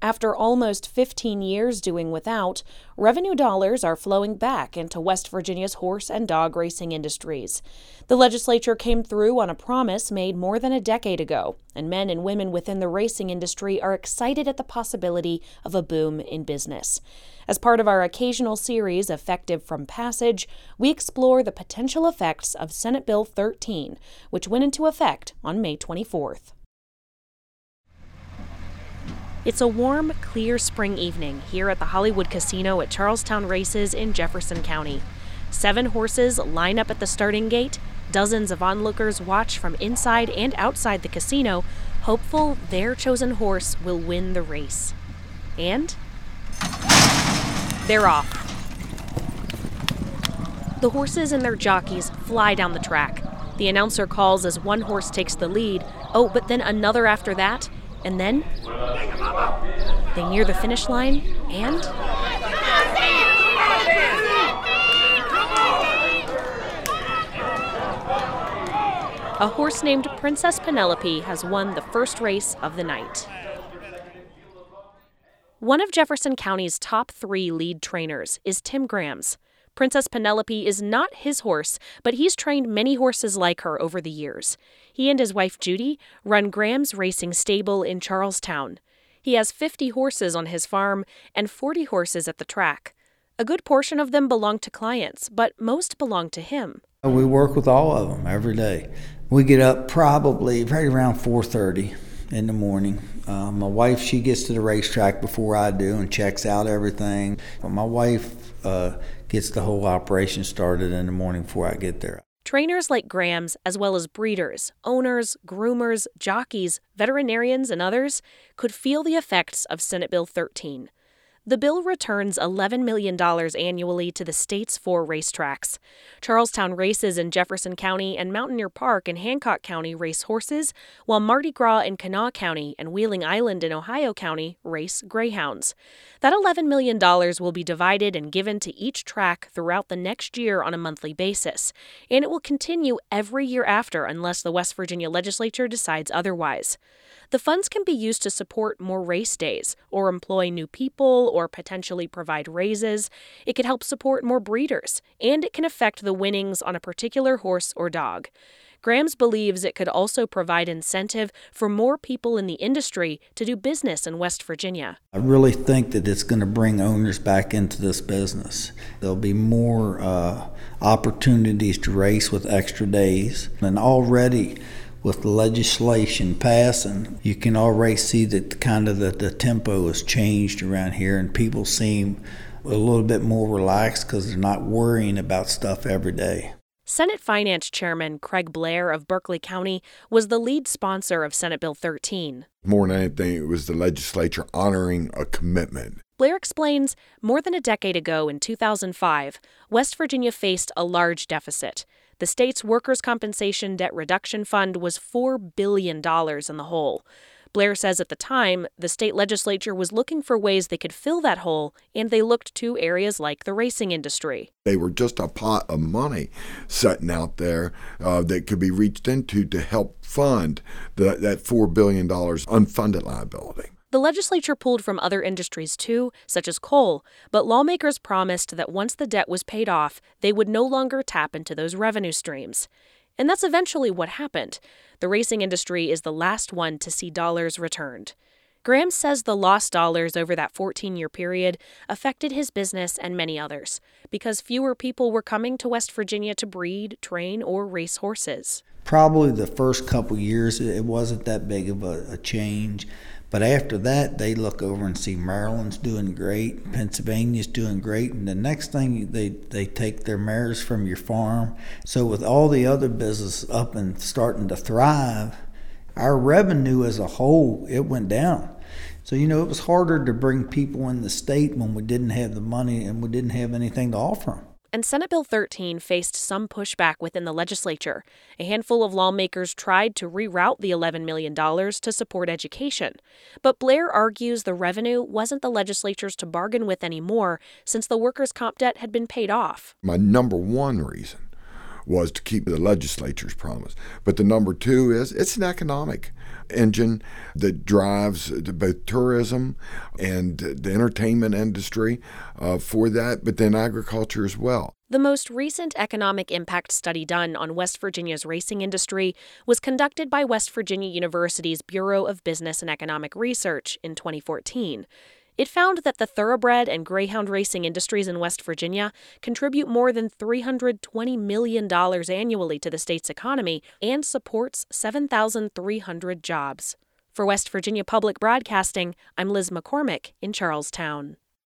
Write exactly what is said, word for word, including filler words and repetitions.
After almost fifteen years doing without, revenue dollars are flowing back into West Virginia's horse and dog racing industries. The legislature came through on a promise made more than a decade ago, and men and women within the racing industry are excited at the possibility of a boom in business. As part of our occasional series, Effective from Passage, we explore the potential effects of Senate Bill thirteen, which went into effect on May twenty-fourth. It's a warm, clear spring evening here at the Hollywood Casino at Charlestown Races in Jefferson County. Seven horses line up at the starting gate. Dozens of onlookers watch from inside and outside the casino, hopeful their chosen horse will win the race. And they're off. The horses and their jockeys fly down the track. The announcer calls as one horse takes the lead. Oh, but then another after that. And then they near the finish line, and a horse named Princess Penelope has won the first race of the night. One of Jefferson County's top three lead trainers is Tim Grams. Princess Penelope is not his horse, but he's trained many horses like her over the years. He and his wife Judy run Grams Racing Stable in Charlestown. He has fifty horses on his farm and forty horses at the track. A good portion of them belong to clients, but most belong to him. We work with all of them every day. We get up probably right around four thirty in the morning. Uh, my wife, she gets to the racetrack before I do and checks out everything. But my wife uh, gets the whole operation started in the morning before I get there. Trainers like Grams, as well as breeders, owners, groomers, jockeys, veterinarians, and others, could feel the effects of Senate Bill thirteen. The bill returns eleven million dollars annually to the state's four racetracks. Charlestown Races in Jefferson County and Mountaineer Park in Hancock County race horses, while Mardi Gras in Kanawha County and Wheeling Island in Ohio County race greyhounds. That eleven million dollars will be divided and given to each track throughout the next year on a monthly basis, and it will continue every year after unless the West Virginia legislature decides otherwise. The funds can be used to support more race days, or employ new people, or potentially provide raises. It could help support more breeders, and it can affect the winnings on a particular horse or dog. Grams believes it could also provide incentive for more people in the industry to do business in West Virginia. I really think that it's going to bring owners back into this business. There'll be more uh, opportunities to race with extra days, and already with the legislation passing, you can already see that the, kind of the, the tempo has changed around here, and people seem a little bit more relaxed because they're not worrying about stuff every day. Senate Finance Chairman Craig Blair of Berkeley County was the lead sponsor of Senate Bill thirteen. More than anything, it was the legislature honoring a commitment. Blair explains, more than a decade ago in two thousand five, West Virginia faced a large deficit. The state's workers' compensation debt reduction fund was four billion dollars in the hole. Blair says at the time, the state legislature was looking for ways they could fill that hole, and they looked to areas like the racing industry. They were just a pot of money sitting out there uh, that could be reached into to help fund the, that four billion dollars unfunded liability. The legislature pulled from other industries too, such as coal, but lawmakers promised that once the debt was paid off, they would no longer tap into those revenue streams. And that's eventually what happened. The racing industry is the last one to see dollars returned. Grams says the lost dollars over that fourteen-year period affected his business and many others, because fewer people were coming to West Virginia to breed, train, or race horses. Probably the first couple years, it wasn't that big of a, a change. But after that, they look over and see Maryland's doing great, Pennsylvania's doing great, and the next thing they, they take their mares from your farm. So with all the other business up and starting to thrive, our revenue as a whole, it went down. So, you know, it was harder to bring people in the state when we didn't have the money and we didn't have anything to offer them. And Senate Bill thirteen faced some pushback within the legislature. A handful of lawmakers tried to reroute the eleven million dollars to support education. But Blair argues the revenue wasn't the legislature's to bargain with anymore since the workers' comp debt had been paid off. My number one reason was to keep the legislature's promise. But the number two is it's an economic engine that drives both tourism and the entertainment industry uh, for that, but then agriculture as well. The most recent economic impact study done on West Virginia's racing industry was conducted by West Virginia University's Bureau of Business and Economic Research in twenty fourteen. It found that the thoroughbred and greyhound racing industries in West Virginia contribute more than three hundred twenty million dollars annually to the state's economy and supports seven thousand three hundred jobs. For West Virginia Public Broadcasting, I'm Liz McCormick in Charlestown.